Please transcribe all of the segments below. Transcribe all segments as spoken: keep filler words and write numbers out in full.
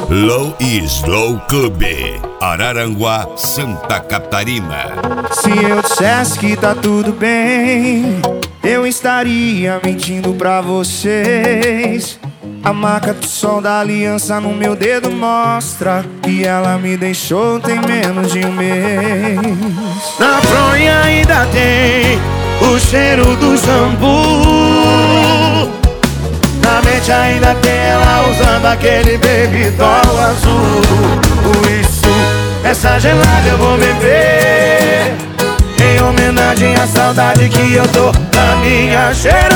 Low e Slow Club, Araranguá, Santa Catarina. Se eu dissesse que tá tudo bem, eu estaria mentindo pra vocês. A marca do sol da aliança no meu dedo mostra que ela me deixou tem menos de um mês. Na fronha ainda tem o cheiro do shampoo. Na mente ainda tem ela usando aquele baby doll azul. Por isso, essa gelada eu vou beber, em homenagem à saudade que eu tô da minha cheirosa,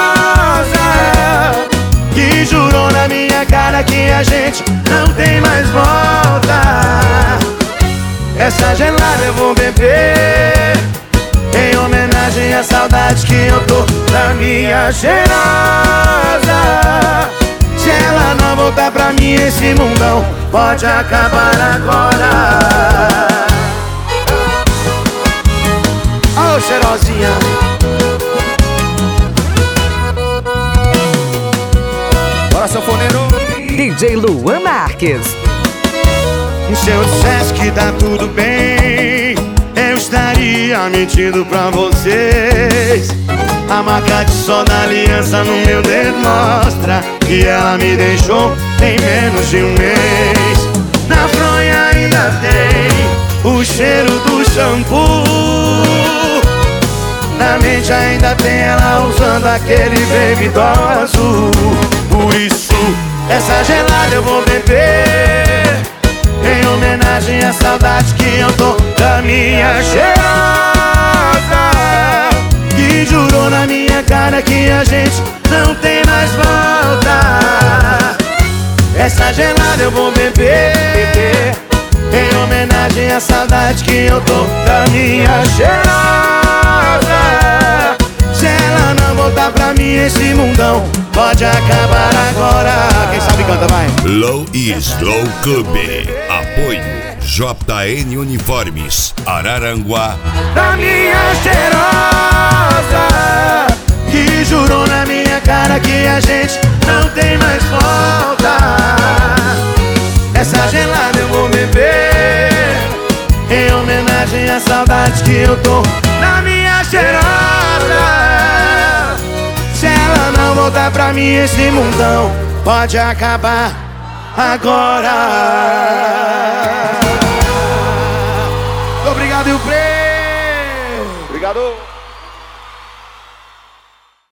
que jurou na minha cara que a gente não tem mais volta. Essa gelada eu vou beber, em homenagem à saudade que eu tô da minha cheirosa. Se ela não voltar pra mim, esse mundão pode acabar agora. Ô, cheirosinha, Bora, sanfoneiro. D J Luan Marques. se eu dissesse que tá tudo bem, eu estaria mentindo pra vocês. A marca de sol da aliança no meu dedo mostra que ela me deixou tem menos de um mês. Na fronha ainda tem o cheiro do shampoo. Na mente ainda tem ela usando aquele baby doll azul. Por isso, essa gelada eu vou beber, em homenagem à saudade que eu tô da minha cheirosa, que jurou na minha cara que a gente não tem mais volta. Essa gelada eu vou beber, em homenagem à saudade que eu tô da minha cheirosa. Se ela não voltar pra mim, esse mundão pode acabar agora. Quem sabe canta, vai. Low e Slow Club. Apoio J N Uniformes, Araranguá. Da minha cheirosa, que jurou na minha cara que a gente não tem mais volta. Essa gelada eu vou beber, em homenagem à saudade que eu tô da minha cheirosa. Se ela não voltar pra mim, esse mundão pode acabar agora. Obrigado e o prêmio. Obrigado.